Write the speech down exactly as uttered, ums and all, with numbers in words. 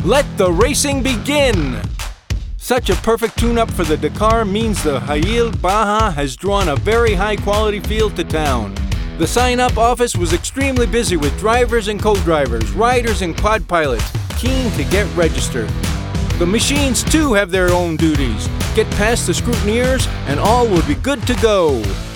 Let the racing begin! Such a perfect tune-up for the Dakar means the Hail Baja has drawn a very high-quality field to town. The sign-up office was extremely busy with drivers and co-drivers, riders and quad pilots, keen to get registered. The machines too have their own duties. Get past the scrutineers and all will be good to go.